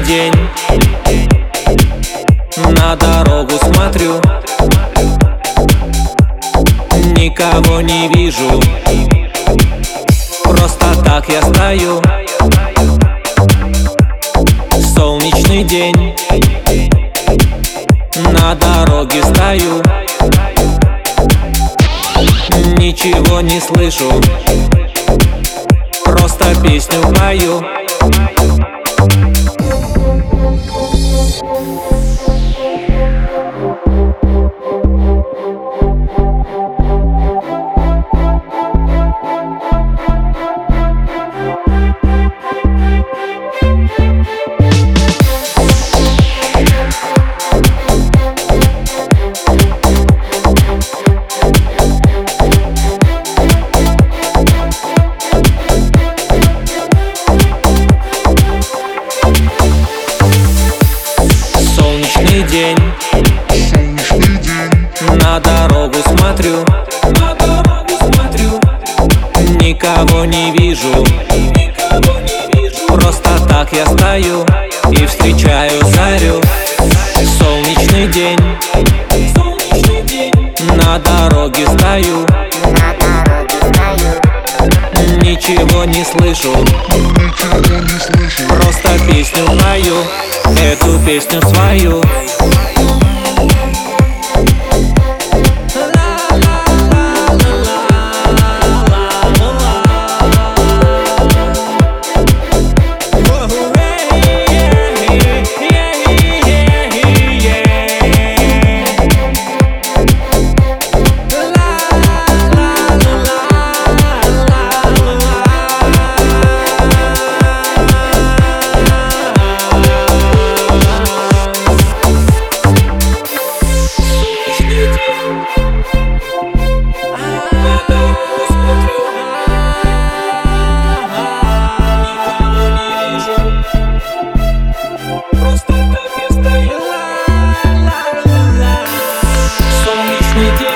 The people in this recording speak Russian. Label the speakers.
Speaker 1: день, на дорогу смотрю, никого не вижу. Просто так я стою. Солнечный день, на дороге стою, ничего не слышу, просто песню пою. День, на дорогу смотрю, никого не вижу. Просто так я стою и встречаю зарю. Солнечный день, на дороге стою, ничего не слышу, просто песню пою, эту песню свою. Солнечный день.